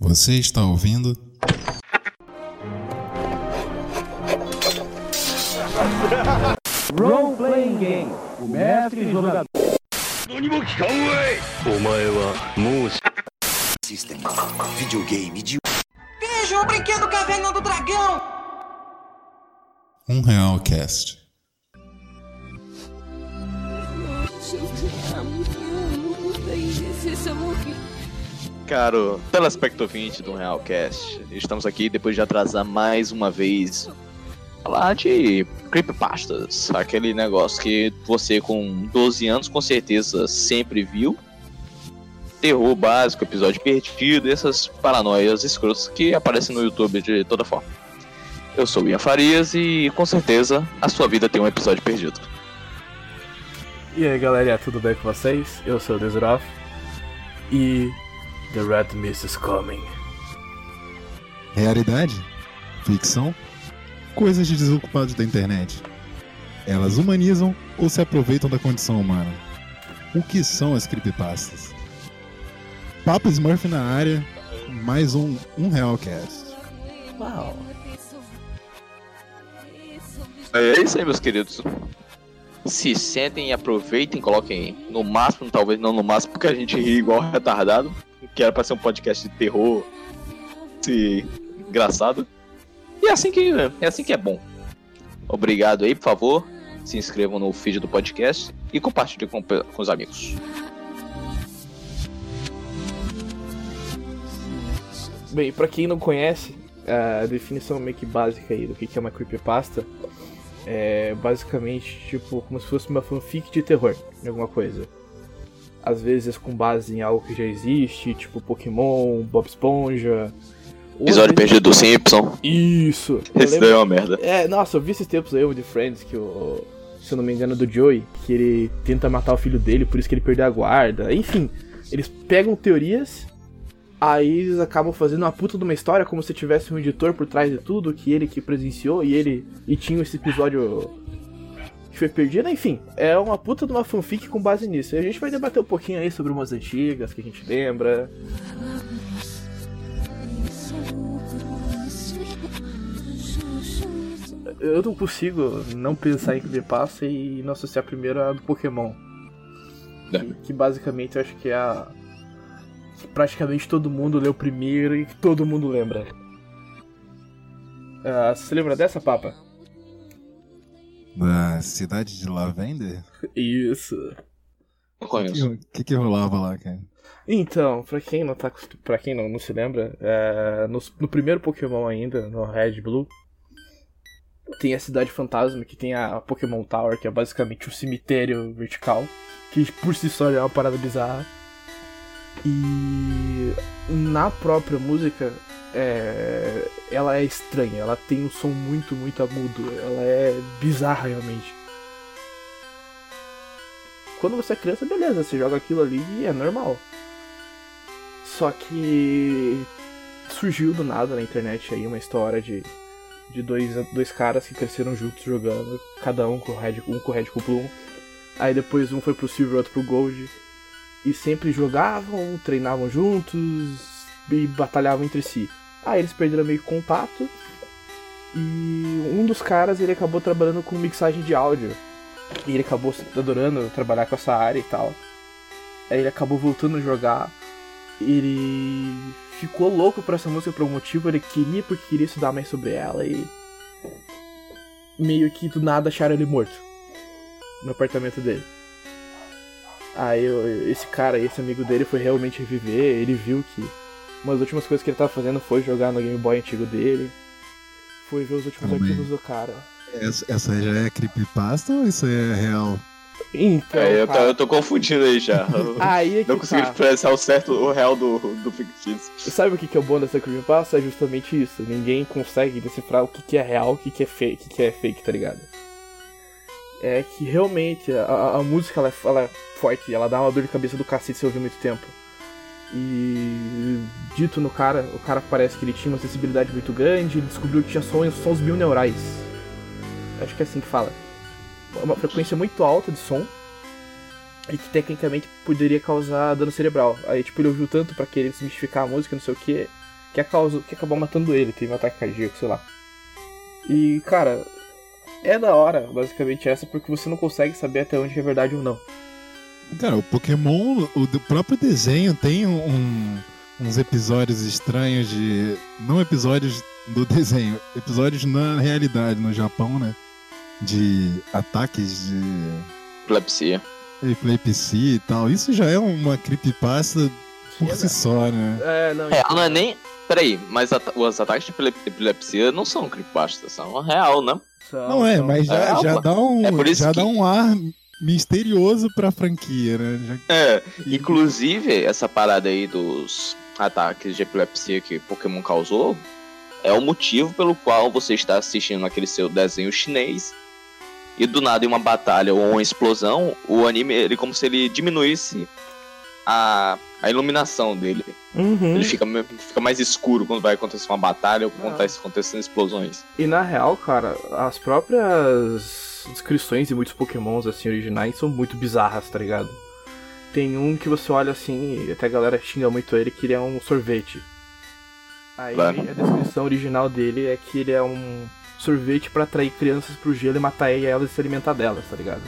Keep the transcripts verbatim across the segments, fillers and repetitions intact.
Você está ouvindo? Role Playing Game, o mestre e jogador. System, videogame de... Veja o brinquedo Caverna do Dragão! Um Real Cast. Caro telespectador ouvinte do Realcast, estamos aqui depois de atrasar mais uma vez falar de creepypastas, aquele negócio que você com doze anos com certeza sempre viu, terror básico, episódio perdido, essas paranoias escrotas que aparecem no YouTube de toda forma. Eu sou o Ian Farias e com certeza a sua vida tem um episódio perdido. E aí galera, tudo bem com vocês? Eu sou o Dezeroff e The Red Mist is coming. Realidade? Ficção? Coisas de desocupados da internet. Elas humanizam ou se aproveitam da condição humana? O que são as creepypastas? Papo Smurf na área, mais um Um Real Cast. Uau! É isso aí, meus queridos. Se sentem e aproveitem, coloquem no máximo, talvez não no máximo, porque a gente ri igual retardado, que era pra ser um podcast de terror, se... engraçado. E é assim que é assim que é bom. Obrigado aí, por favor, se inscrevam no feed do podcast e compartilhem com, com os amigos. Bem, pra quem não conhece, a definição meio que básica aí do que é uma creepypasta é basicamente tipo como se fosse uma fanfic de terror, alguma coisa. Às vezes com base em algo que já existe, tipo Pokémon, Bob Esponja. Episódio vezes... perdido do Simpson. Isso! Esse daí é uma merda. É, nossa, eu vi esses tempos aí, o The Friends, que o. Se eu não me engano, do Joey, que ele tenta matar o filho dele, por isso que ele perdeu a guarda. Enfim, eles pegam teorias, aí eles acabam fazendo uma puta de uma história, como se tivesse um editor por trás de tudo, que ele que presenciou, e ele. E tinha esse episódio que foi perdido, enfim, é uma puta de uma fanfic com base nisso. E a gente vai debater um pouquinho aí sobre umas antigas que a gente lembra. Eu não consigo não pensar em creepypasta e não associar primeiro a do Pokémon. É. Que, que basicamente eu acho que é a... que praticamente todo mundo leu primeiro e que todo mundo lembra. Ah, você lembra dessa, Papa? Da cidade de Lavender? Isso. Não O conheço. que, que que rolava lá, cara? Então, pra quem não, tá, pra quem não, não se lembra, é, no, no primeiro Pokémon ainda, no Red Blue, tem a Cidade Fantasma, que tem a Pokémon Tower, que é basicamente um cemitério vertical, que por si só é uma parada bizarra. E na própria música, é, ela é estranha, ela tem um som muito, muito agudo, ela é bizarra realmente. Quando você é criança, beleza, você joga aquilo ali e é normal. Só que surgiu do nada na internet aí uma história de, de dois, dois caras que cresceram juntos jogando, cada um com o Red, um com o Red com o Plum. Aí depois um foi pro Silver, outro pro Gold. E sempre jogavam, treinavam juntos e batalhavam entre si. Aí eles perderam meio que contato. E um dos caras, ele acabou trabalhando com mixagem de áudio. E ele acabou adorando trabalhar com essa área e tal. Aí ele acabou voltando a jogar. Ele ficou louco por essa música por algum motivo. Ele queria porque queria estudar mais sobre ela. E meio que do nada acharam ele morto no apartamento dele. Aí eu, esse cara, esse amigo dele foi realmente reviver. Ele viu que uma das últimas coisas que ele tava fazendo foi jogar no Game Boy antigo dele. Foi ver os últimos Calma aí. arquivos do cara. Essa, essa já é creepypasta ou isso aí é real? Então, É, eu, tô, cara, eu tô confundindo aí já. aí é que Não consegui tá. diferenciar o certo, o real do, do fictício. Sabe o que que é o bom dessa creepypasta? É justamente isso. Ninguém consegue decifrar o que que é real, o que que é fake, o que que é fake, tá ligado? É que realmente a, a música ela é, ela é forte, ela dá uma dor de cabeça do cacete se ouvir muito tempo. E dito no cara, o cara parece que ele tinha uma sensibilidade muito grande, ele descobriu que tinha sons, sons bioneurais. Acho que é assim que fala. Uma frequência muito alta de som e que tecnicamente poderia causar dano cerebral. Aí tipo, ele ouviu tanto pra querer desmistificar a música, não sei o que, que, causou, que acabou matando ele, teve um ataque cardíaco, sei lá. E, cara, é da hora, basicamente, essa, porque você não consegue saber até onde é verdade ou não. Cara, o Pokémon, o do próprio desenho tem um, uns episódios estranhos de... Não episódios do desenho, episódios na realidade, no Japão, né? De ataques de... Epilepsia. Epilepsia e tal. Isso já é uma creepypasta por si só, né? É, não... É, não é nem... Peraí, mas at- os ataques de epile- epilepsia não são creepypasta, são real, né? São, Não é, são- mas já, É, já pô. dá um, É por isso já que- dá um ar misterioso pra franquia, né? Já- É, inclusive, essa parada aí dos ataques de epilepsia que Pokémon causou é o motivo pelo qual você está assistindo aquele seu desenho chinês e do nada em uma batalha ou uma explosão, o anime, ele como se ele diminuísse a, a iluminação dele. Uhum. Ele fica, me- fica mais escuro quando vai acontecer uma batalha ou quando Ah. tá acontecendo explosões. E na real, cara, as próprias descrições de muitos Pokémons assim originais são muito bizarras, tá ligado? Tem um que você olha assim, e até a galera xinga muito ele, que ele é um sorvete. Aí Claro. a descrição original dele é que ele é um sorvete pra atrair crianças pro gelo e matar elas e se alimentar delas, tá ligado?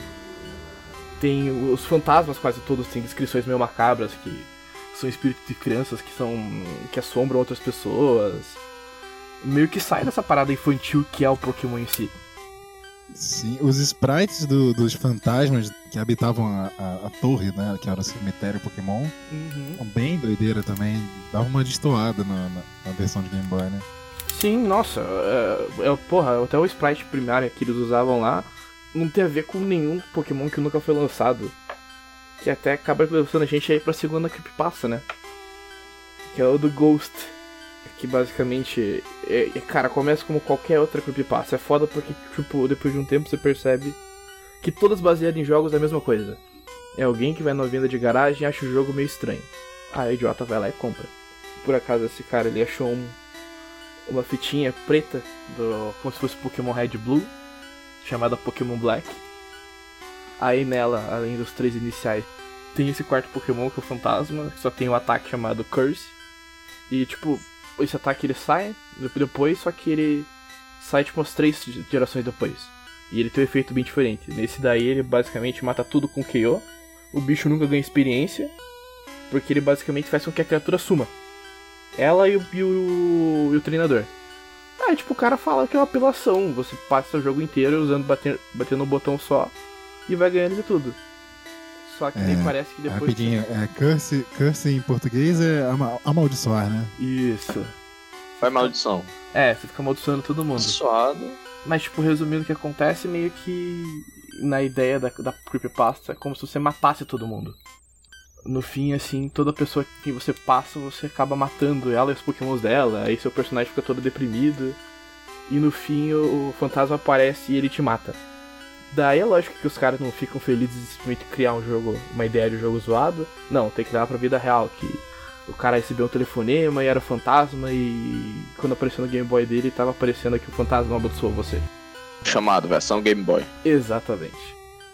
Tem os fantasmas, quase todos têm descrições meio macabras, que são espíritos de crianças que são. que assombram outras pessoas. Meio que sai dessa parada infantil que é o Pokémon em si. Sim, os sprites do- dos fantasmas que habitavam a, a- a torre, né? Que era o cemitério Pokémon, Uhum. são bem doideira também. Dava uma destoada na, na- na versão de Game Boy, né? Sim, nossa, é, é, porra, até o sprite primário que eles usavam lá não tem a ver com nenhum Pokémon que nunca foi lançado. Que até acaba lançando a gente aí pra segunda creepypasta, né? Que é o do Ghost. Que basicamente, é, é, cara, começa como qualquer outra creepypasta. É foda porque, tipo, depois de um tempo você percebe que todas baseadas em jogos é a mesma coisa. É alguém que vai na venda de garagem e acha o jogo meio estranho. Aí o idiota vai lá e compra. Por acaso esse cara, ele achou um, uma fitinha preta, do, como se fosse Pokémon Red e Blue, chamada Pokémon Black. Aí nela, além dos três iniciais, tem esse quarto Pokémon que é o Fantasma, que só tem um ataque chamado Curse. E tipo, esse ataque ele sai depois, só que ele sai tipo umas três gerações depois. E ele tem um efeito bem diferente. Nesse daí ele basicamente mata tudo com K O. O bicho nunca ganha experiência, porque ele basicamente faz com que a criatura suma. Ela e o, e o, e o treinador. Aí tipo o cara fala que é uma apelação. Você passa o jogo inteiro usando bater, batendo um botão só e vai ganhando de tudo. Só que É, daí parece que depois... Rapidinho, é, curse, curse em português é ama- amaldiçoar, né? Isso. Foi maldição. É, você fica amaldiçoando todo mundo. Suado. Mas, tipo, resumindo o que acontece, meio que na ideia da, da creepypasta, é como se você matasse todo mundo. No fim, assim, toda pessoa que você passa, você acaba matando ela e os pokémons dela, aí seu personagem fica todo deprimido, e no fim o, o fantasma aparece e ele te mata. Daí é lógico que os caras não ficam felizes de simplesmente criar um jogo, uma ideia de jogo zoado. Não, tem que levar pra vida real, que o cara recebeu um telefonema e era fantasma, e quando apareceu no Game Boy dele, tava aparecendo que o fantasma amaldiçoou você. Chamado versão Game Boy. Exatamente.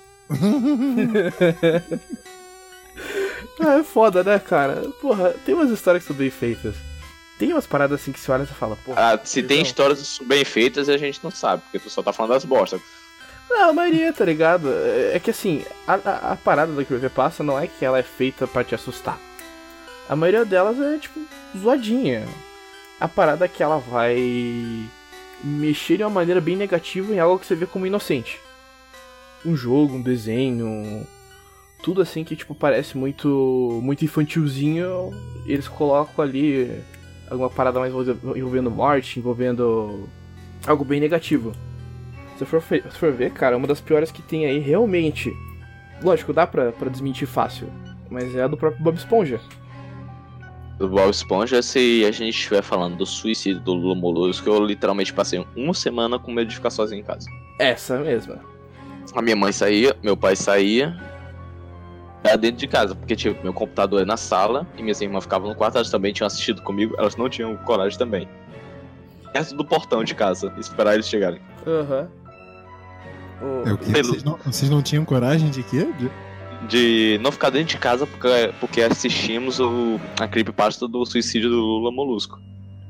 Ah, é foda, né, cara? Porra, tem umas histórias que são bem feitas. Tem umas paradas assim que você olha e você fala, porra. Ah, se tem não. histórias bem feitas, a gente não sabe, porque tu só tá falando das bostas. Não, a maioria, tá ligado? É que assim, a, a, a parada da creepypasta não é que ela é feita pra te assustar. A maioria delas é, tipo, zoadinha. A parada é que ela vai mexer de uma maneira bem negativa em algo que você vê como inocente. Um jogo, um desenho, tudo assim que, tipo, parece muito, muito infantilzinho, eles colocam ali alguma parada mais envolvendo morte, envolvendo algo bem negativo. Se for, se for ver, cara, uma das piores que tem aí, realmente, lógico, dá pra, pra desmentir fácil, mas é a do próprio Bob Esponja. Do Bob Esponja, se a gente estiver falando do suicídio do Lula Molusco, eu literalmente passei uma semana com medo de ficar sozinho em casa. Essa mesma. A minha mãe saía, meu pai saía, era dentro de casa, porque tipo, meu computador é na sala e minhas irmãs ficavam no quarto, elas também tinham assistido comigo, elas não tinham coragem também. Perto do portão de casa, esperar eles chegarem. Aham. É o quê? Pelo- Vocês não, vocês não tinham coragem de quê? De... De não ficar dentro de casa porque, porque assistimos o, a creepypasta do suicídio do Lula Molusco.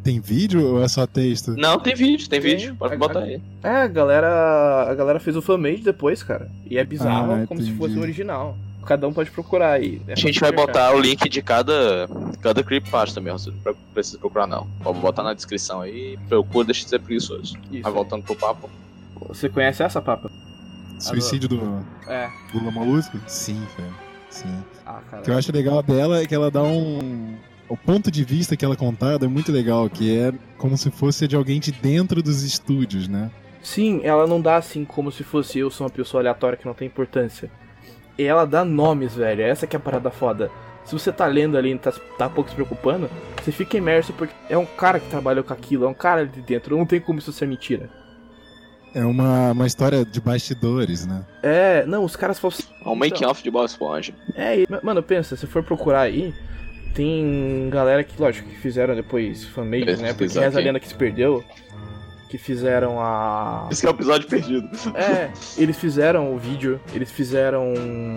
Tem vídeo ou é só texto? Não, tem vídeo, tem, Tem. vídeo. Pode A- botar a- aí. É, a galera, a galera fez o fanmade depois, cara. E é bizarro, Ah, como se entendi. fosse o original. Cada um pode procurar aí. É A gente fácil vai de achar. botar o link de cada, cada creepypasta mesmo, você não precisa procurar não. Pode botar na descrição aí, procura, deixa de ser preguiçoso. Isso. Mas voltando pro papo. Você conhece essa, Papa? Suicídio do É. Lula Molusco? Sim, cara. Sim. Ah, cara. O que eu acho legal dela é que ela dá um. O ponto de vista que ela é contada é muito legal, que é como se fosse de alguém de dentro dos estúdios, né? Sim, ela não dá assim como se fosse eu sou uma pessoa aleatória que não tem importância. E ela dá nomes, velho. Essa que é a parada foda. Se você tá lendo ali e tá, tá pouco se preocupando, você fica imerso porque é um cara que trabalhou com aquilo, é um cara ali de dentro. Não tem como isso ser mentira. É uma, uma história de bastidores, né? É, não, os caras falam assim. É um making off de Bob Esponja. É, e- mano, pensa, se for procurar aí, tem galera que, lógico, que fizeram depois fanmade, Beleza, né? Porque pesquisar essa aqui. lenda que se perdeu, que fizeram a... Esse que é o episódio perdido. É, eles fizeram o vídeo, eles fizeram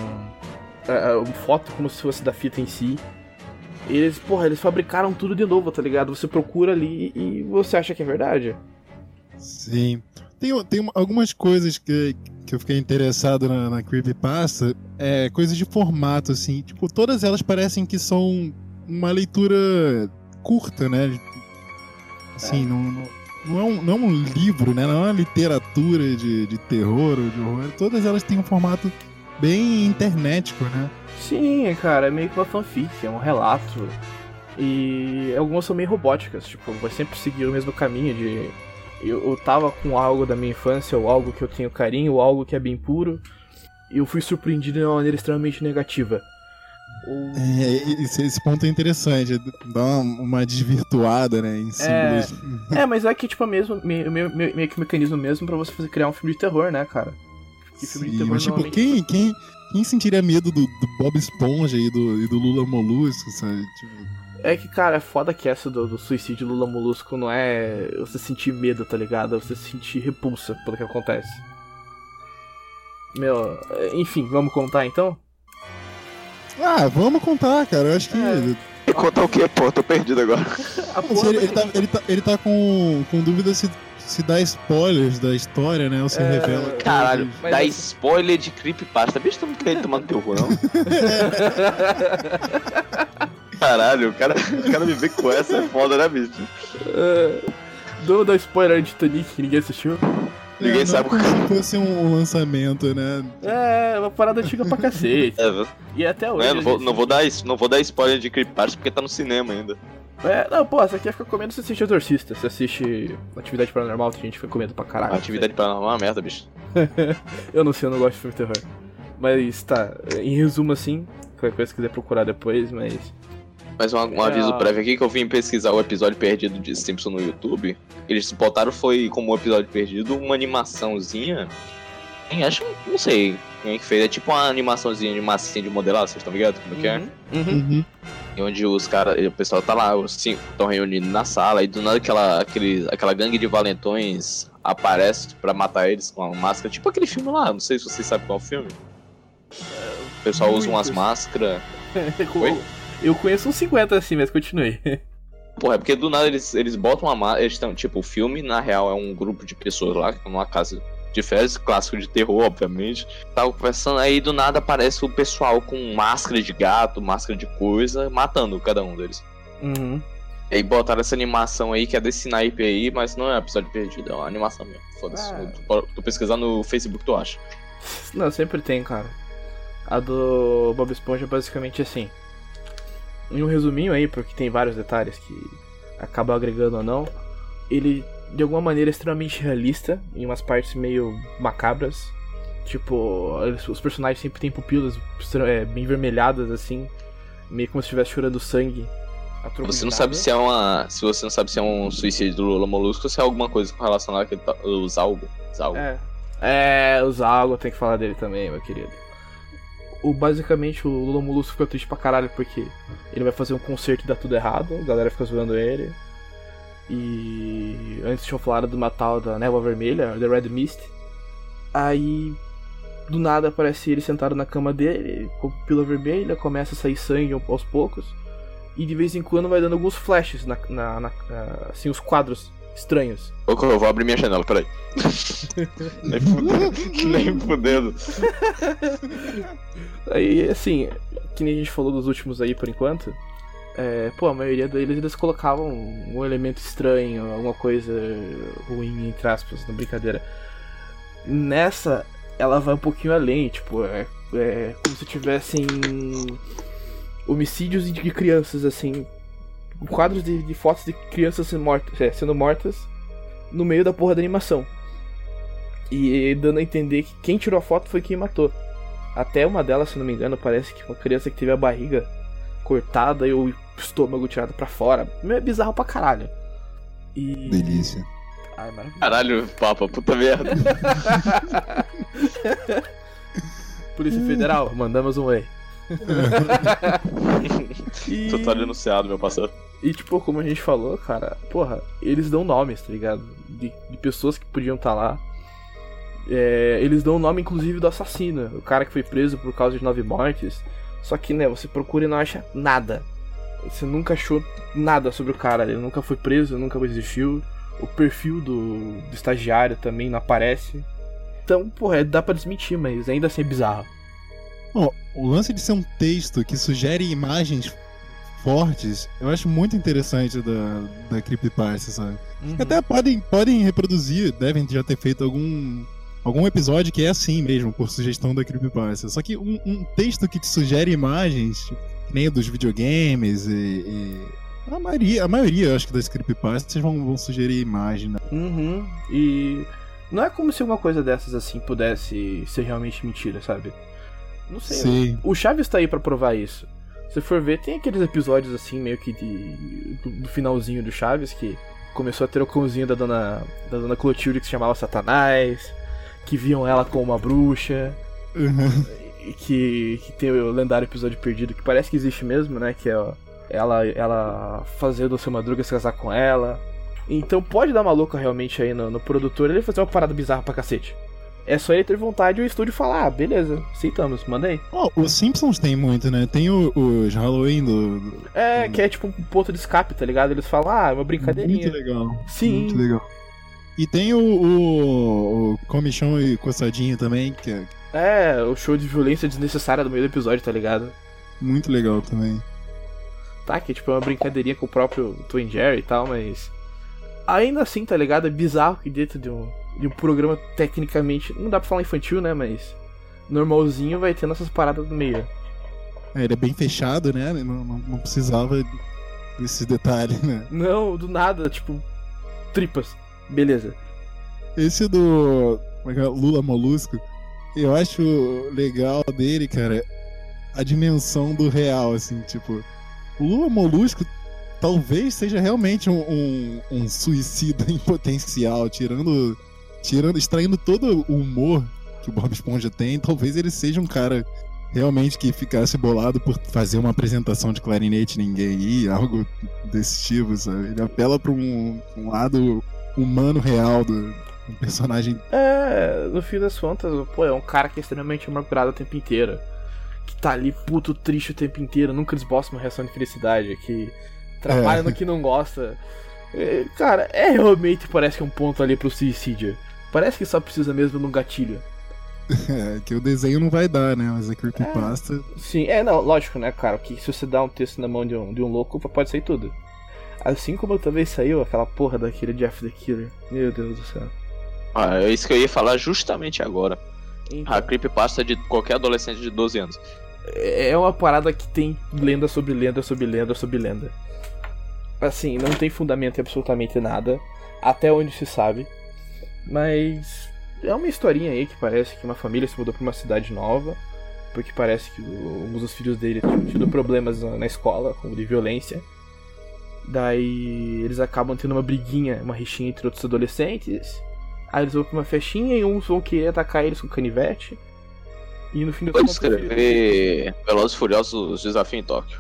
a, a foto como se fosse da fita em si. Eles, porra, eles fabricaram tudo de novo, tá ligado? Você procura ali e você acha que é verdade. Sim. Tem, tem uma- algumas coisas que, que eu fiquei interessado na, na Creepypasta, é coisas de formato, assim. Tipo, todas elas parecem que são uma leitura curta, né? Assim, não, não, não, é um, não é um livro, né? Não é uma literatura de, de terror ou de horror. Todas elas têm um formato bem internetico, né? Sim, cara, é meio que uma fanfic, é um relato. E algumas são meio robóticas, tipo, vai sempre seguir o mesmo caminho de... Eu, eu tava com algo da minha infância, ou algo que eu tenho carinho, ou algo que é bem puro, e eu fui surpreendido de uma maneira extremamente negativa. Ou... É, esse, esse ponto é interessante, dá uma, uma desvirtuada, né, em símbolos. É, mas é que, tipo, é mesmo, meio, meio, meio meio que um mecanismo mesmo pra você fazer, criar um filme de terror, né, cara? Porque filme de Sim, terror mas tipo, normalmente- quem, quem, quem sentiria medo do, do Bob Esponja e do, e do Lula Molusco, sabe? Tipo, É que, cara, é foda que essa do, do suicídio Lula Molusco não é você sentir medo, tá ligado? É você sentir repulsa pelo que acontece. Meu, enfim, vamos contar então? ah, vamos contar, cara. Eu acho que. É. Contar o quê, pô? Tô perdido agora. A Assim, porra ele, da- ele tá, ele, tá, ele tá com, com dúvida se, se dá spoilers da história, né? Ou se É, revela. Caralho, Mas dá assim- spoiler de creepypasta. Bicho, tu não quer tomar no teu cu, não? Caralho, o cara, o cara me vê com essa é foda, né, bicho? É, Vamos dar spoiler de Titanic que ninguém assistiu. Ninguém não sabe como se fosse um, um lançamento, né? É, uma parada antiga pra cacete. É, E até hoje. né, não, vou, gente- não, vou dar, is- não vou dar spoiler de creepypasta porque tá no cinema ainda. É, não, pô, você aqui fica comendo, você assiste Exorcista, você assiste Atividade Paranormal, tem gente que fica comendo pra caralho. Atividade paranormal é uma merda, bicho. Eu não sei, eu não gosto de filme de terror. Mas tá, em resumo assim, qualquer coisa que quiser procurar depois, mas. Mas um, um É, aviso ó. prévio aqui que eu vim pesquisar o episódio perdido de Simpson no YouTube. Eles botaram foi como um episódio perdido uma animaçãozinha. Em, acho que não sei quem é que fez. É tipo uma animaçãozinha de massinha de modelar, vocês estão ligados como que é? Uhum, uhum. Uhum. E onde os caras, o pessoal tá lá, os cinco estão reunidos na sala, e do nada aquela, aquele, aquela gangue de valentões aparece pra matar eles com uma máscara. Tipo aquele filme lá, não sei se vocês sabem qual é o filme. O pessoal usa umas Muitos. máscaras. Oi? Eu conheço uns cinquenta assim, mas continue. Porra, é porque do nada eles, eles botam uma máscara. Eles estão, tipo, o filme, na real, é um grupo de pessoas lá que estão numa casa de férias, clássico de terror, obviamente. Tava conversando, aí do nada aparece o pessoal com máscara de gato, máscara de coisa, matando cada um deles. Uhum. E aí botaram essa animação aí, que é desse naipe aí, mas não é um episódio perdido, é uma animação mesmo. Foda-se. Ah. Tu, tu pesquisar no Facebook, tu acha. Não, sempre tem, cara. A do Bob Esponja é basicamente assim. Em um resuminho aí, porque tem vários detalhes que acabam agregando ou não. Ele, de alguma maneira, é extremamente realista, em umas partes meio macabras. Tipo, eles- os personagens sempre têm pupilas extra- é, bem vermelhadas, assim. Meio como se estivesse chorando sangue. a troco Você de não nada. sabe se é uma. Se você não sabe se é um suicídio do Lula Molusco ou se é alguma coisa com relação àquele. ta- Os algo. Os algo. É. É, os Algo, tem que falar dele também, meu querido. O, basicamente, o Lula Molusco fica triste pra caralho porque ele vai fazer um concerto e dá tudo errado, a galera fica zoando ele. E antes tinham falado de uma tal da Névoa Vermelha, The Red Mist. Aí, do nada, aparece ele sentado na cama dele, com pupila vermelha, começa a sair sangue aos poucos. e de vez em quando vai dando alguns flashes na, na, na, na assim, os quadros estranhos. Eu vou abrir minha janela, peraí. Nem fudendo. Nem fudendo. Aí, assim, que nem a gente falou dos últimos aí por enquanto, é, pô, a maioria deles eles colocavam um elemento estranho, alguma coisa ruim, entre aspas, na brincadeira. Nessa, ela vai um pouquinho além, tipo, é, é como se tivessem homicídios de crianças, assim, quadros de, de fotos de crianças sendo mortas, é, sendo mortas no meio da porra da animação. E dando a entender que quem tirou a foto foi quem matou. Até uma delas, se não me engano, parece que uma criança que teve a barriga cortada e o estômago tirado pra fora. É bizarro pra caralho. E... Delícia. Ai, maravilhoso. Caralho, papa, puta merda. Polícia Federal, mandamos um oi. E... Tô tá denunciado, meu parceiro. E tipo, como a gente falou, cara, porra, eles dão nomes, tá ligado? De, de pessoas que podiam estar lá. É, eles dão o nome, inclusive, do assassino, o cara que foi preso por causa de nove mortes. Só que, né, você procura e não acha nada. Você nunca achou nada sobre o cara, ele nunca foi preso, nunca existiu. O perfil do, do estagiário também não aparece. Então, porra, dá pra desmentir, mas ainda assim é bizarro. Bom, o lance de ser um texto que sugere imagens fortes, eu acho muito interessante da, da Creepypasta, sabe? Uhum. Até podem, podem reproduzir, devem já ter feito algum, algum episódio que é assim mesmo, por sugestão da Creepypasta. Só que um, um texto que te sugere imagens, que nem o dos videogames e... e... A maioria, a maioria, eu acho que das creepypastas vão, vão sugerir imagem, né? Uhum. E não é como se uma coisa dessas assim pudesse ser realmente mentira, sabe? Não sei. Sim. O Chaves tá aí pra provar isso. Se for ver, tem aqueles episódios assim, meio que de do, do finalzinho do Chaves, que começou a ter o cãozinho da dona, da dona Clotilde que se chamava Satanás, que viam ela como uma bruxa. Uhum. Que, que tem o lendário episódio perdido, que parece que existe mesmo, né? Que é ó, ela, ela fazendo o Seu Madruga se casar com ela. Então pode dar uma louca realmente aí no, no produtor, ele fazer uma parada bizarra pra cacete. É só ele ter vontade e o estúdio falar, ah, beleza, aceitamos, manda aí. Oh, os Simpsons tem muito, né? Tem o, os Halloween do, do... É, que é tipo um ponto de escape, tá ligado? Eles falam, ah, é uma brincadeirinha. Muito legal. Sim. Muito legal. E tem o, o, o Comichão e Coçadinho também, que é... É, o show de violência desnecessária do meio do episódio, tá ligado? Muito legal também. Tá, que tipo é uma brincadeirinha com o próprio Tom e Jerry e tal, mas... Ainda assim, tá ligado? É bizarro que dentro de um, de um programa tecnicamente... Não dá pra falar infantil, né? Mas... normalzinho vai tendo essas paradas no meio. É, ele é bem fechado, né? Não, não, não precisava desses detalhes, né? Não, do nada, tipo... tripas. Beleza. Esse do... como é que é? Lula Molusco... Eu acho legal dele, cara, a dimensão do real, assim, tipo... O Lula Molusco talvez seja realmente um, um, um suicida em potencial, tirando, tirando, extraindo todo o humor que o Bob Esponja tem, talvez ele seja um cara realmente que ficasse bolado por fazer uma apresentação de clarinete ninguém ir, algo desse tipo, sabe? Ele apela pra um, um lado humano real do... um personagem... É, no fim das contas, pô, é um cara que é extremamente amargurado o tempo inteiro. Que tá ali puto, triste o tempo inteiro, nunca esboça uma reação de felicidade, que trabalha é. no que não gosta. É, cara, é realmente parece que é um ponto ali pro suicídio. Parece que só precisa mesmo de um gatilho. É, que o desenho não vai dar, né? Mas a creepypasta... É, sim, é, não, lógico, né, cara, que se você dá um texto na mão de um, de um louco, pode sair tudo. Assim como talvez saiu aquela porra daquele Jeff the Killer. Meu Deus do céu. Ah, é isso que eu ia falar justamente agora. Então, a creepypasta de qualquer adolescente de doze anos. É uma parada que tem lenda sobre lenda sobre lenda sobre lenda. Assim, não tem fundamento em absolutamente nada, até onde se sabe. Mas é uma historinha aí que parece que uma família se mudou pra uma cidade nova, porque parece que alguns dos filhos dele tinham tido problemas na escola, como de violência. Daí eles acabam tendo uma briguinha, uma rixinha entre outros adolescentes. Aí eles vão pra uma festinha e uns vão querer atacar eles com canivete. E no fim do Pode escrever Velozes e Furiosos Desafio em Tóquio.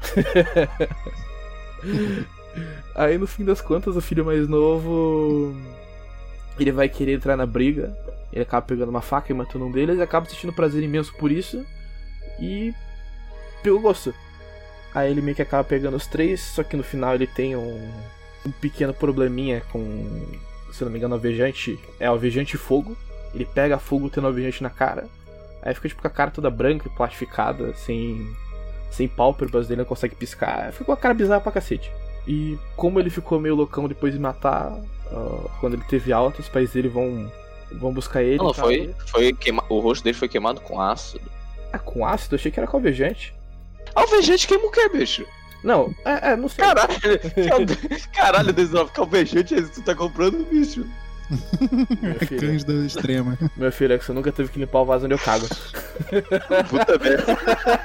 Aí no fim das contas o filho mais novo, ele vai querer entrar na briga. Ele acaba pegando uma faca e matando um deles. E acaba sentindo prazer imenso por isso. E pegou gosto. Aí ele meio que acaba pegando os três, só que no final ele tem um, um pequeno probleminha com, se não me engano, alvejante. É alvejante fogo. Ele pega fogo tendo alvejante na cara. Aí fica tipo com a cara toda branca e plastificada, sem, sem pálpebras dele, não consegue piscar. Ficou a cara bizarra pra cacete. E como ele ficou meio loucão depois de matar, uh, quando ele teve alta, os pais dele vão, vão buscar ele. Não, foi, foi queima... o rosto dele foi queimado com ácido. Ah, com ácido? Eu achei que era com alvejante. Alvejante queima o quê, bicho? Não, é, é não sei. Caralho, caralho, Desenvolve, que alvejante é esse que tu tá comprando, bicho? Meu filho, Cândida extrema. meu filho, é que você nunca teve que limpar o vaso onde eu cago. Puta merda.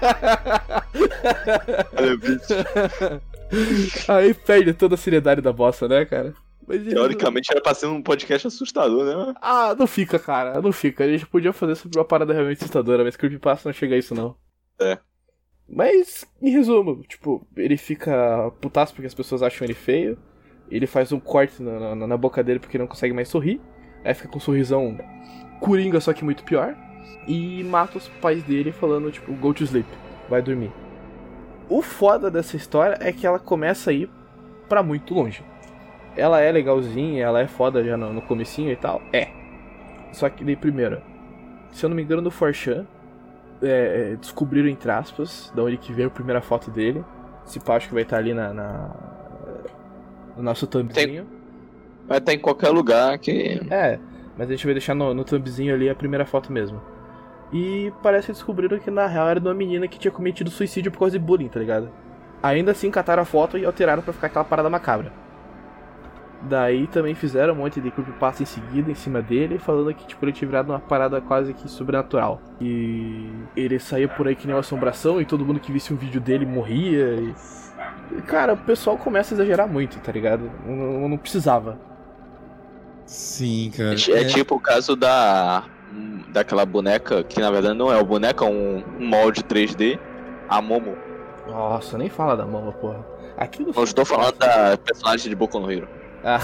Olha, bicho. Aí perde toda a seriedade da bosta, né, cara? Mas, teoricamente era pra ser um podcast assustador, né? Ah, não fica, cara, não fica. A gente podia fazer sobre uma parada realmente assustadora, mas Creepypasta não chega a isso, não. É. Mas, em resumo, tipo, ele fica putaço porque as pessoas acham ele feio. Ele faz um corte na, na, na boca dele porque não consegue mais sorrir. Aí fica com um sorrisão coringa, só que muito pior. E mata os pais dele falando, tipo, go to sleep, vai dormir. O foda dessa história é que ela começa a ir pra muito longe. Ela é legalzinha, ela é foda já no, no comecinho e tal. É. Só que daí, primeiro, se eu não me engano, no four chan, é, descobriram, entre aspas, da onde que veio a primeira foto dele. Esse pá, acho que vai estar ali na, na no nosso thumbzinho. Tem... Vai estar em qualquer lugar que... É, mas a gente vai deixar no, no thumbzinho ali a primeira foto mesmo. E parece que descobriram que na real era de uma menina que tinha cometido suicídio por causa de bullying, tá ligado? Ainda assim cataram a foto e alteraram pra ficar aquela parada macabra. Daí também fizeram um monte de creepypasta em seguida em cima dele, falando que tipo, ele tinha virado uma parada quase que sobrenatural. E ele saía por aí que nem uma assombração e todo mundo que visse um vídeo dele morria. E... cara, o pessoal começa a exagerar muito, tá ligado? Não, não precisava. Sim, cara. É, é tipo o caso da... daquela boneca, que na verdade não é uma boneca, é um, um molde três D, a Momo. Nossa, nem fala da Momo, porra. Aquilo eu estou falando da personagem de Boku no Hero. Ah.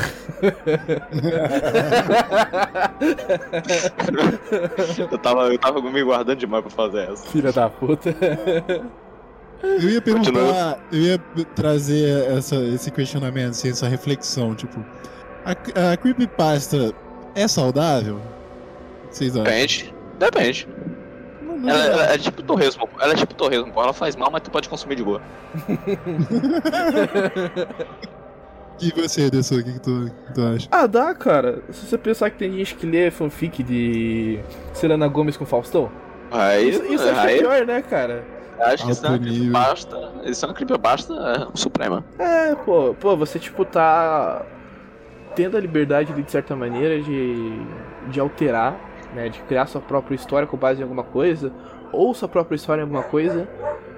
eu, tava, eu tava me guardando demais pra fazer essa. Filha da puta. Eu ia perguntar, Continua. eu ia trazer essa, esse questionamento, assim, essa reflexão, tipo, a, a creepypasta é saudável? Vocês acham? Depende, depende. Não, não ela, ela é tipo torresmo, ela é tipo torresmo, ela faz mal, mas tu pode consumir de boa. E você, Dessu, o que, que, tu, que tu acha? Ah, dá, cara. Se você pensar que tem gente que lê fanfic de Selena Gomez com Faustão, aí, isso, isso aí, é pior, né, cara? Acho que isso é uma creepypasta, isso é uma creepypasta suprema. É, pô, pô, você tipo tá tendo a liberdade de, de certa maneira de, de alterar, né, de criar sua própria história com base em alguma coisa, ou sua própria história em alguma coisa,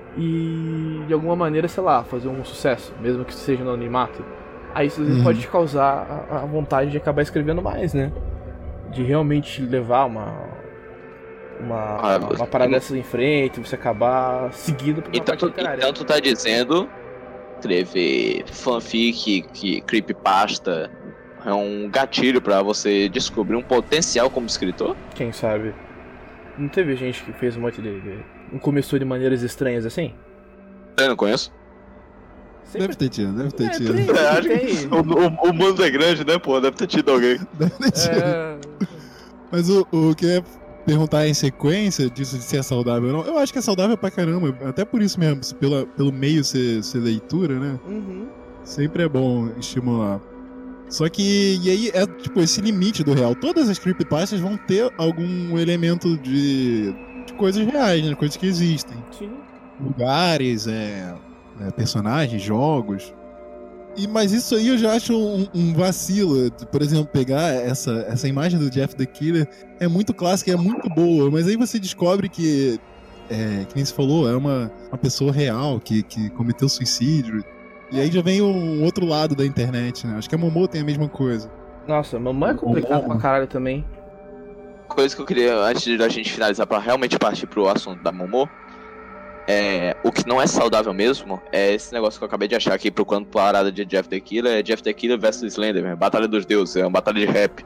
e de alguma maneira, sei lá, fazer um sucesso, mesmo que seja no anonimato. Aí isso uhum. pode te causar a, a vontade de acabar escrevendo mais, né? De realmente levar uma uma, ah, uma, uma parada dessas em frente, você acabar seguindo por uma então, parte literária. Então tu tá dizendo escrever fanfic, que creepypasta é um gatilho pra você descobrir um potencial como escritor? Quem sabe? Não teve gente que fez um monte de... de... não começou de maneiras estranhas assim? Eu não conheço. Sempre... Deve ter tido, deve ter é, tido. Tem, é, acho tem. que o, o, o mundo é grande, né, pô? Deve ter tido alguém. Deve ter tido. É... Mas o, o que eu ia perguntar em sequência disso de ser saudável ou não, eu acho que é saudável pra caramba. Até por isso mesmo, pela, pelo meio ser, ser leitura, né? Uhum. Sempre é bom estimular. Só que, e aí, é tipo esse limite do real. Todas as creepypastas vão ter algum elemento de, de coisas reais, né? Coisas que existem. Sim. Lugares, é... É, personagens, jogos. E, mas isso aí eu já acho um, um vacilo. Por exemplo, pegar essa, essa imagem do Jeff the Killer é muito clássica, é muito boa, mas aí você descobre que, é, que nem se falou, é uma, uma pessoa real que, que cometeu suicídio. E aí já vem um outro lado da internet, né? Acho que a Momo tem a mesma coisa. Nossa, Momo é complicado Momo. pra caralho também. Coisa que eu queria, antes da gente finalizar, pra realmente partir pro assunto da Momo, é, o que não é saudável mesmo é esse negócio que eu acabei de achar aqui procurando parada de Jeff the Killer, é Jeff the Killer versus Slenderman, Batalha dos Deuses, é uma batalha de rap.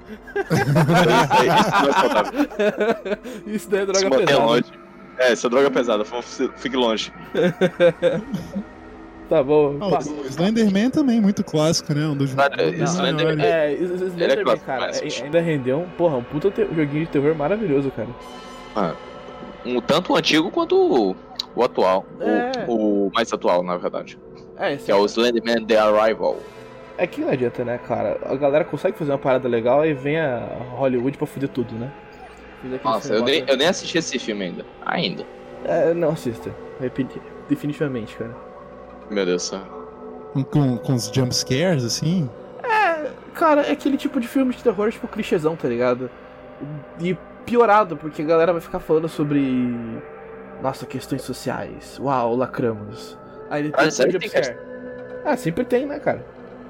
Isso não é saudável. Isso daí é droga pesada. Longe. É, isso é droga pesada, fique longe. Tá bom. Ah, pá. o Slenderman também, muito clássico, né? Um dos Cara, um dos Slenderman- maiores. É, o Slenderman, clássico, cara, mas- é- ainda rendeu um, porra, um puta te- joguinho de terror maravilhoso, cara. Ah, um, tanto o antigo quanto o, o atual. É. O, o mais atual, na verdade. É, esse Que é o Slenderman The Arrival. É que não adianta, né, cara? A galera consegue fazer uma parada legal e vem a Hollywood pra fuder tudo, né? Fez aquele Nossa, eu filme nem, bota- eu nem assisti esse filme ainda. Ainda. É, não assista. Repeti- Definitivamente, cara. Meu Deus do céu. Com, com os jump scares, assim. Cara, é aquele tipo de filme de terror, tipo, clichêzão, tá ligado? E piorado, porque a galera vai ficar falando sobre... Nossa, questões sociais. Uau, lacramos. Aí ele Ah, tem sério um que jump tem scare. Ah, sempre tem, né, cara?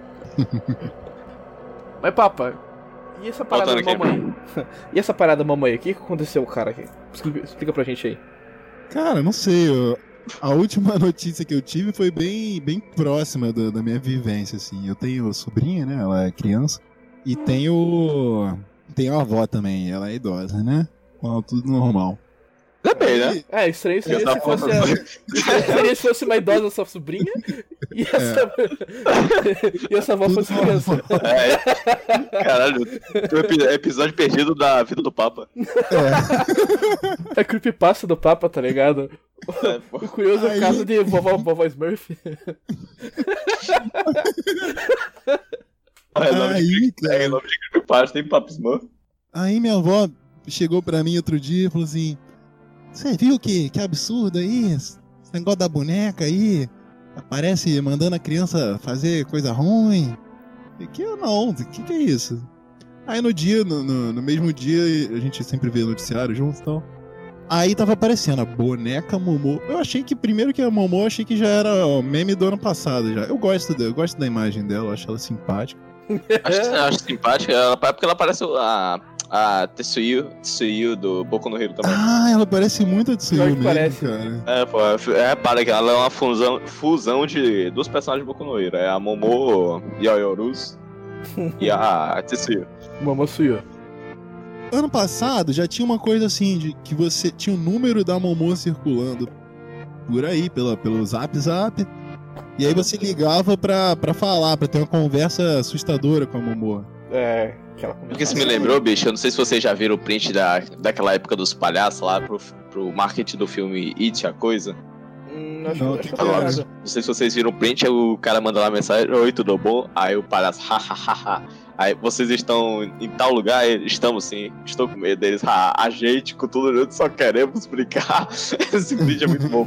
Mas, papa, e essa parada da Voltando aqui. mamãe? E essa parada da mamãe? O que que aconteceu, cara? Aqui? Explica, explica pra gente aí. Cara, não sei. eu- A última notícia que eu tive foi bem, bem próxima da, da minha vivência, assim. Eu tenho sobrinha, né? Ela é criança. E tenho. Tenho a avó também, ela é idosa, né? Então, tudo normal. Depende, né? É, estranho seria Já se tá fosse, falando. a... estranho seria se fosse uma idosa sua sobrinha e essa, e essa avó fosse Tudo criança. normal. É. Caralho, o epi- episódio perdido da vida do Papa. É creepypasta do Papa, tá ligado? É, pô. O curioso é o Aí- caso de vovó, vovó Smurf. É nome de Aí, É cara. nome de creepypasta, tem Papo Smurf. Aí minha avó chegou pra mim outro dia e falou assim: Você viu que, que absurdo aí? Esse negócio da boneca aí. Aparece mandando a criança fazer coisa ruim. E que eu não, o que, que é isso? Aí no dia, no, no, no mesmo dia, a gente sempre vê noticiário junto e tal. Aí tava aparecendo a boneca Momô. Eu achei que, primeiro que a Momô, eu achei que já era o meme do ano passado já. Eu gosto, da, eu gosto da imagem dela, eu acho ela simpática. Acho, acho simpática, ela, porque ela parece a, a Tetsuyu, Tetsuyu do Boku no Hero também. Ah, ela parece muito a Tsuyu Pior que mesmo, parece. cara. É, pô, é, para que ela é uma fusão, fusão de duas personagens de Boku no Hero. É a Momo Yaoyorus e a Tetsuyu. Mamãe Suyo. Ano passado já tinha uma coisa assim, de que você tinha o número da Momô circulando por aí, pela, pelo Zap Zap. E aí você ligava pra, pra falar, pra ter uma conversa assustadora com a Momô. É, que ela Porque isso me lembrou, bicho, eu não sei se vocês já viram o print da, daquela época dos palhaços lá pro, pro marketing do filme It, a coisa. Hum, acho, Não, acho que que eu que tô é? ligado. Não sei se vocês viram o print, aí o cara manda lá a mensagem: Oi, tudo bom? Aí o palhaço, hahaha. Aí vocês estão em tal lugar? Estamos sim, estou com medo deles. Ah, a gente, com tudo junto, só queremos brincar. Esse print é muito bom.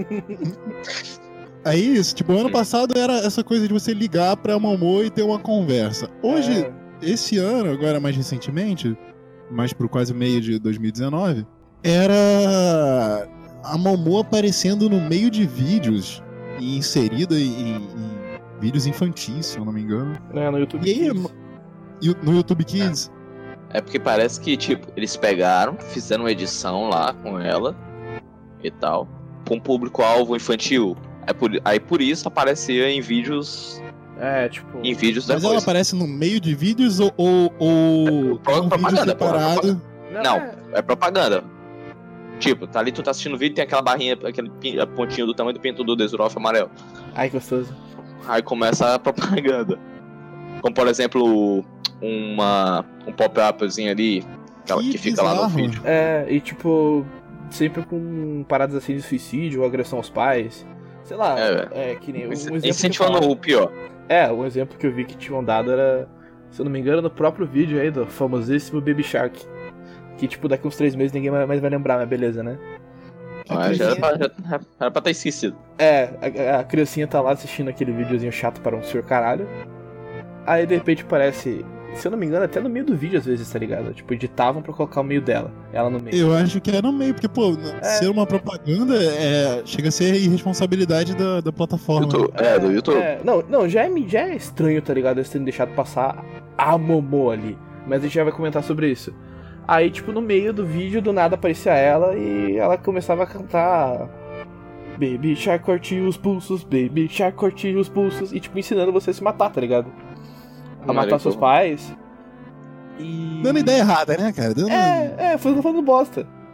Aí isso, tipo, ano passado era essa coisa de você ligar pra Momô e ter uma conversa. Hoje, É, esse ano, agora mais recentemente, mais pro quase meio de dois mil e dezenove, era a Momô aparecendo no meio de vídeos e inserida em, em vídeos infantis, se eu não me engano. é, no YouTube. E aí, Kids. e no YouTube Kids. É porque parece que, tipo, eles pegaram, fizeram uma edição lá com ela e tal, com público-alvo infantil. Aí por, aí por isso aparecia em vídeos. É, tipo. Em vídeos Mas ela depois. aparece no meio de vídeos ou, ou, ou pro- é um vídeo propaganda, pô, separado? Não, é- é propaganda. Tipo, tá ali, tu tá assistindo o vídeo, tem aquela barrinha, aquele pin- a pontinha do tamanho do pinto do Desurof amarelo. Ai, que gostoso. Aí começa a propaganda. Como, por exemplo, uma, um pop-upzinho ali, aquela que, Que fica lá no bizarro. vídeo. É, e tipo, sempre com paradas assim de suicídio ou agressão aos pais. Sei lá, É, é, que nem um exemplo. que Incentivando falaram- o pior. É, um exemplo que eu vi que tinham dado era, se eu não me engano, no próprio vídeo aí do famosíssimo Baby Shark. Que tipo, daqui uns três meses ninguém mais vai lembrar, mas beleza, né? Ah, já era pra, já, era pra ter esquecido. É, a, a criancinha tá lá assistindo aquele videozinho chato para um senhor caralho. Aí de repente parece, se eu não me engano, até no meio do vídeo às vezes, tá ligado? Tipo, editavam pra colocar o meio dela, ela no meio. Eu acho que é no meio, porque, pô, É. ser uma propaganda é, chega a ser irresponsabilidade da, da plataforma. YouTube, é, do YouTube. É, não, não já, é, já é estranho, tá ligado? Eles terem deixado passar a Momô ali. Mas a gente já vai comentar sobre isso. Aí, tipo, no meio do vídeo, do nada aparecia ela e ela começava a cantar Baby Shark, corte os pulsos, Baby Shark, corte os pulsos. E, tipo, ensinando você a se matar, tá ligado? A Não matar era seus então. pais. E... Dando ideia errada, né, cara? Dando... É, é, foi falando bosta.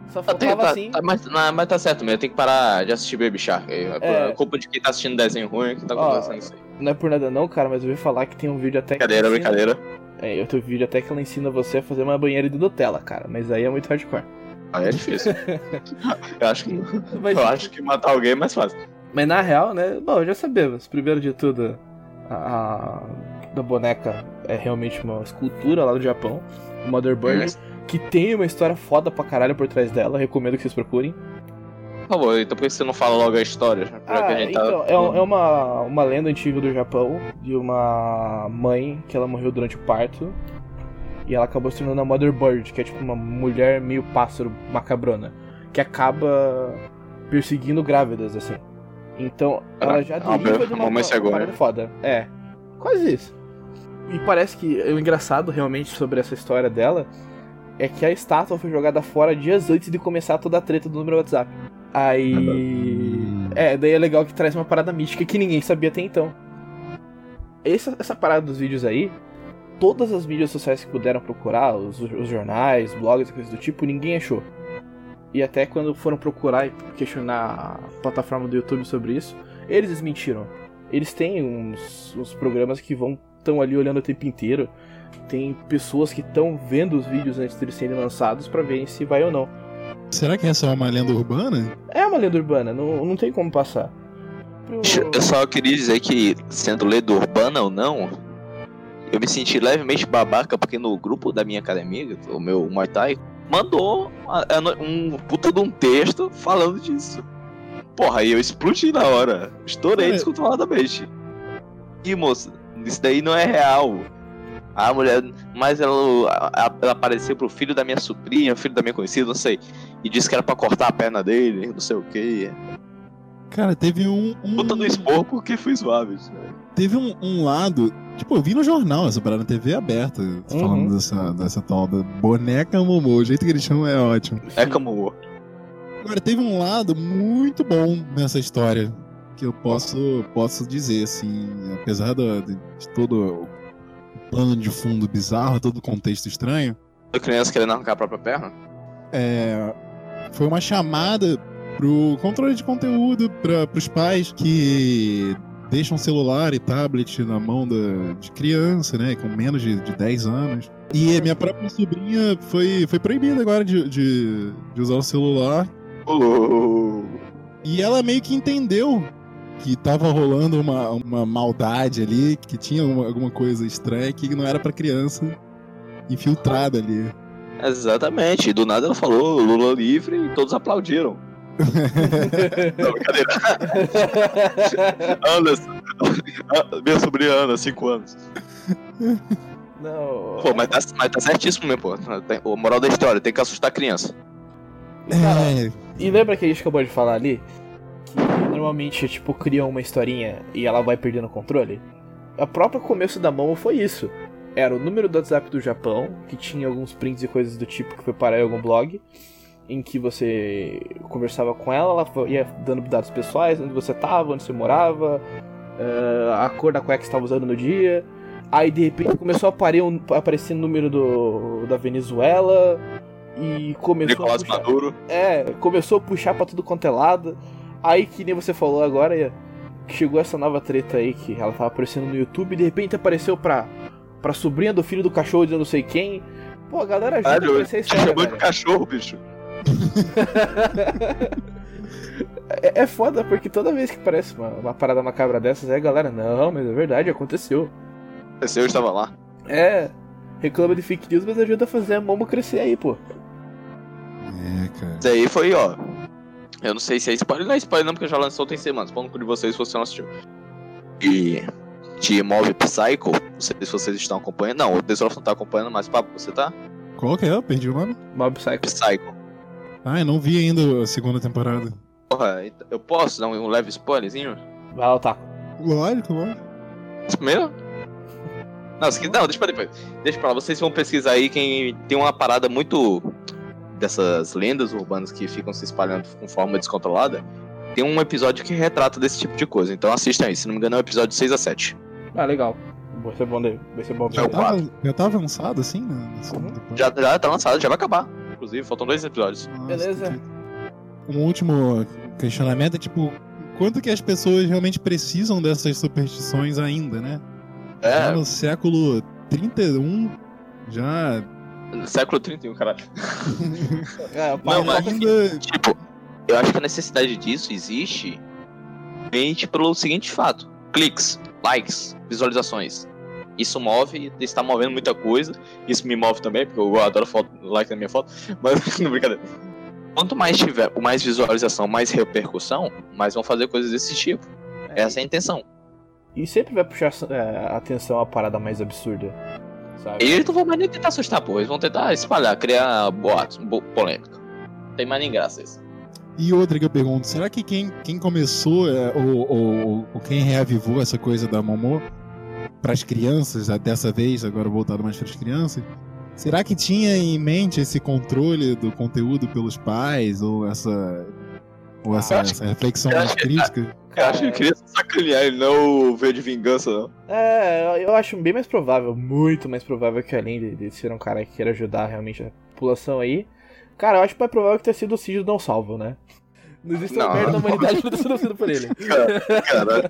Só Tá, faltava tá, assim. tá, mas, não, mas tá certo mesmo, tem que parar de assistir Baby Shark. É, É. é culpa de quem tá assistindo desenho ruim que tá Ó, acontecendo isso aí. Não é por nada não, cara, mas eu ouvi falar que tem um vídeo até que Brincadeira, ela ensina- brincadeira. É, eu tenho um vídeo até que ela ensina você a fazer uma banheira de Nutella, cara. Mas aí é muito hardcore. Aí é difícil. eu, acho que, Mas, eu acho que matar alguém é mais fácil. mas na real, né? Bom, já sabemos. Primeiro de tudo, a, a da boneca é realmente uma escultura lá do Japão. O Mother Bird, que tem uma história foda pra caralho por trás dela. Recomendo que vocês procurem. Por favor, então por que você não fala logo a história? Já Ah, que a gente então, tá... é, um- é uma, uma lenda antiga do Japão de uma mãe que ela morreu durante o parto e ela acabou se tornando a Mother Bird, que é tipo uma mulher meio pássaro macabrona, que acaba perseguindo grávidas, assim. Então, ela já Ah, deriva de uma, mamãe uma cegou, parada né? foda. É, quase isso. E parece que o engraçado realmente sobre essa história dela é que a estátua foi jogada fora dias antes de começar toda a treta do número WhatsApp. Aí. É, daí é legal que traz uma parada mística que ninguém sabia até então. Essa, essa parada dos vídeos aí, todas as mídias sociais que puderam procurar, os, os jornais, blogs e coisas do tipo, ninguém achou. E até quando foram procurar e questionar a plataforma do YouTube sobre isso, eles desmentiram. Eles têm uns, uns programas que vão estão ali olhando o tempo inteiro. Tem pessoas que estão vendo os vídeos antes de eles serem lançados pra verem se vai ou não. Será que essa é uma lenda urbana? É uma lenda urbana, não, não tem como passar. Pro... Eu só queria dizer que, sendo lenda urbana ou não, eu me senti levemente babaca porque no grupo da minha academia, o meu Muay Thai, mandou a- a- um puta de um texto falando disso. Porra, aí eu explodi na hora. Estourei É. descontroladamente. E moça, isso daí não é real. A mulher, mas ela, a- ela apareceu pro filho da minha sobrinha, filho da minha conhecida, não sei. E disse que era pra cortar a perna dele, não sei o que. Cara, teve um. um Puta do expor porque fui suave. teve um, um lado. Tipo, eu vi no jornal essa parada na T V aberta. Falando Uhum. dessa, dessa tal da boneca Momô. O jeito que eles chamam é ótimo. É como. Agora, teve um lado muito bom nessa história. Que eu posso, posso dizer, assim. Apesar do, de, de todo o plano de fundo bizarro, todo o contexto estranho. A criança querendo arrancar a própria perna? É, foi uma chamada pro controle de conteúdo para os pais que deixam celular e tablet na mão da, de criança, né, com menos de, de dez anos. E a minha própria sobrinha foi, foi proibida agora de, de, de usar o celular. Oh. E ela meio que entendeu que tava rolando uma, uma maldade ali, que tinha uma, alguma coisa estranha, que não era pra criança infiltrada ali. Exatamente, do nada ela falou Lula livre e todos aplaudiram. Não, brincadeira. Ana, minha sobrinha Ana, cinco anos. Não. Pô, mas tá, mas tá certíssimo mesmo, pô. Tem- O moral da história, tem que assustar a criança. Cara, É, e lembra que a gente acabou de falar ali? Que normalmente, tipo, criam uma historinha e ela vai perdendo o controle? A própria começo da Momo foi isso. Era o número do WhatsApp do Japão, que tinha alguns prints e coisas do tipo que foi parar em algum blog, em que você conversava com ela, ela ia dando dados pessoais, onde você tava, onde você morava, eh, a cor da cueca que você estava usando no dia. Aí de repente começou a aparecer um, a aparecer o número do, da Venezuela e começou a Nicolás puxar, Maduro. é, começou a puxar pra tudo quanto é lado. Aí que nem você falou agora, que chegou essa nova treta aí, que ela tava aparecendo no YouTube e de repente apareceu pra, pra sobrinha do filho do cachorro de eu não sei quem. Pô, a galera ajuda a Caralho, crescer a te história, chamou de velho. cachorro, bicho. É, é foda porque toda vez que aparece uma, uma parada macabra dessas, aí a galera, não, mas é verdade, aconteceu. Esse eu estava lá. É, reclama de fake news, mas ajuda a fazer a Momo crescer aí, pô. é, cara. Isso aí foi, ó. Eu não sei se é spoiler. Não é spoiler, não, porque já lançou tem semanas. Falando com de vocês se você não assistiu. E. De Mob Psycho. Não sei se vocês estão acompanhando. Não, o Desolf não tá acompanhando, mas papo, você tá? Qual que é? Eu perdi o nome. Mob Psycho. Psycho. Ah, eu não vi ainda a segunda temporada. Porra, eu posso dar um leve spoilerzinho? Vai lá, tá. Lógico, lógico. Primeiro? Não, se quiser, não, deixa pra depois. Deixa pra lá, vocês vão pesquisar aí quem tem uma parada muito dessas lendas urbanas que ficam se espalhando com forma descontrolada. Tem um episódio que retrata desse tipo de coisa, então assistam aí, se não me engano é o episódio seis a sete. Ah, legal. Vai ser bom, daí. Vai ser bom. É o Já tá, já tá avançado assim? Né? Na segunda temporada? Já, já tá lançado, já vai acabar. inclusive, faltam dois episódios. Nossa, Beleza. que- Um último questionamento é, tipo, quanto que as pessoas realmente precisam dessas superstições ainda, né? Já É, no século trinta e um, já século trinta e um, caralho. É, Não, mas- ainda... Tipo, eu acho que a necessidade disso existe mente pelo seguinte fato: cliques, likes, visualizações. Isso move, está movendo muita coisa. Isso me move também, porque eu adoro foto, like na minha foto. Mas, não, brincadeira. Quanto mais tiver, mais visualização, mais repercussão, mais vão fazer coisas desse tipo. Essa é a intenção. E sempre vai puxar é, a atenção a parada mais absurda, sabe? E eles não vão mais nem tentar assustar, pô. Eles vão tentar espalhar, criar boatos, bo- polêmica. Não tem mais nem graça isso. E outra que eu pergunto, será que quem, quem começou, é, ou, ou, ou quem reavivou essa coisa da Momô pras crianças, dessa vez, agora voltado mais pras crianças, será que tinha em mente esse controle do conteúdo pelos pais, ou essa, ou essa, Eu acho- essa reflexão eu mais acho que- crítica? Eu acho que ele queria sacanear e não ver de vingança, não. É, eu acho bem mais provável, muito mais provável que além de, de ser um cara que queira ajudar realmente a população aí, cara, eu acho mais provável que tenha sido o Cid não salvo, né? Não existe uma Não. merda na humanidade que não tenha sido por ele. Caralho.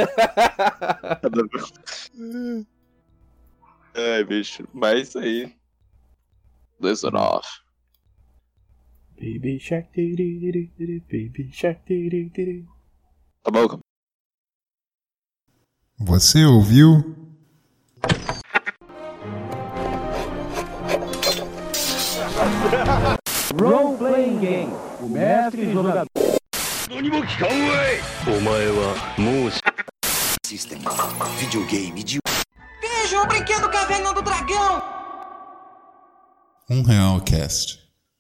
Ai, bicho. Mas isso aí. dezenove. Baby Shark, tiri, tiri, Baby Shark, tiri, tiri. Tá bom? Você ouviu? Role Playing Game, o mestre e jogador. System. Videogame idiota. Veja o brinquedo Caverna do Dragão! Um Real Cast.